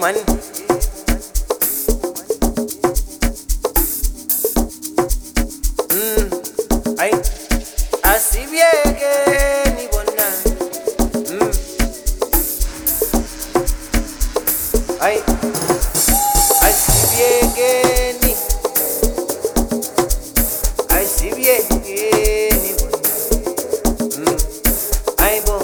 man. Ay, así viene ni bona. Ay, así viene ni. Así viene ni bona. Ay bo.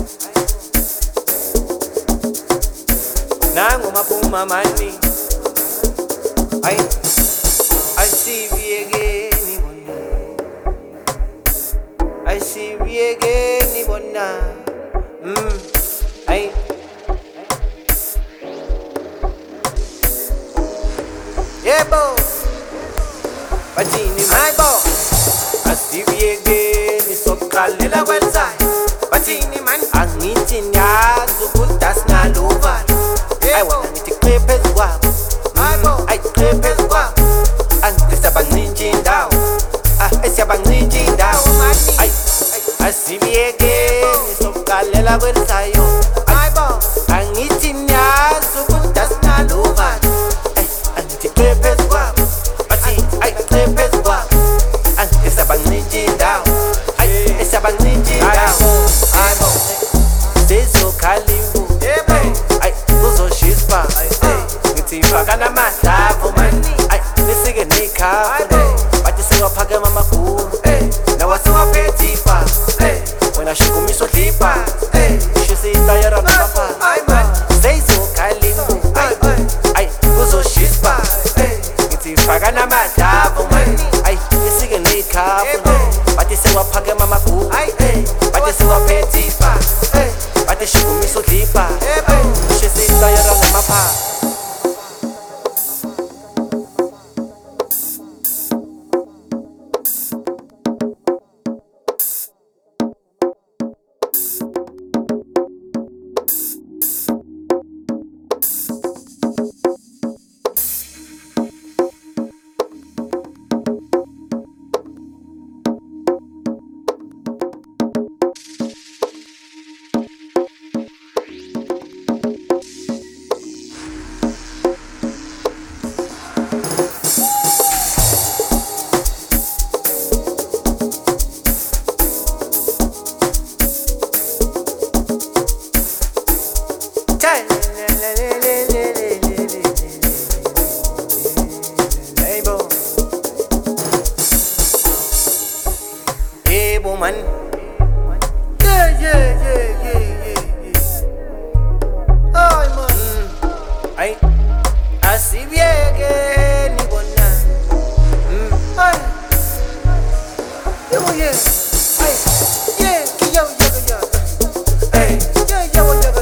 Nangu mapuma mani. Ay, así viene ni bona. I see we again, ni bona. Ay. Yeah, bo. Batini, my bo. I see we again, ni sokalela wenzai. Batini, man. Angithi nyazi ukudas naluva. I wanna ngithi clip as well. My bo. I clip as well. Angisabangcinji indawo. Esiyabangcinji indawo. Asibiyeke nisokuqalela kwelisayo angithi niyazi ukuthi asinaluva angithi qephe kwabo bathi qephe kwabo esiyabangcinji indawo esiyabangcinji indawo sizokhaliwo kuzoshispa ngithi faka namadlavo mani nisike nekhafu bathi sewaphakema amakhulu nawasewaphethipa wena shukumiso dhipa shisitayara namapha seyizokhaliwo kuzoshispa ngithi faka namadlavo mani nisike nekhafu bathi sewaphakema amakhulu bathi sewaphethipa bathi shukumiso dhipa shisitayara namapha. Man. Yeah. Ay man. Ay, así viene ni bona. Ay, yeah. Ay, yeah, que ya. Ay, ya voy a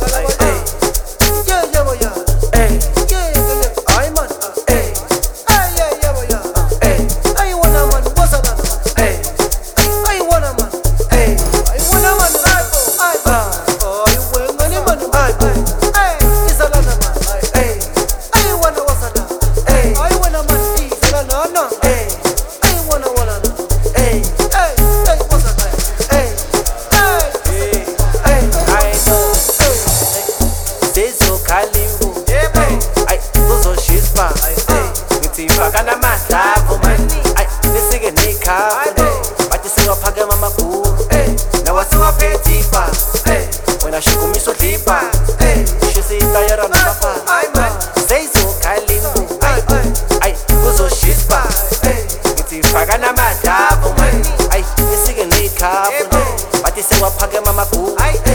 Ay, yeah. Ay man. Ay, ya voy a. Ay, wanna man, what's up? I wanna man, it's a lot of man. I wanna what's a lot. I wanna man, it's a lot no. I wanna what's a lot. I know. Sizokhaliwo. Ay, kuzoshispa. Ngithi faka namadlavo mani. Ay, nisike nekhafu. Bathi sewaphakema amakhulu nawasewaphethipa wena shukumiso dhipa shisitayara namapha seyizokhaliwo kuzoshispa ngithi faka namadlavo mani nisike nekhafu bathi sewaphakema amakhulu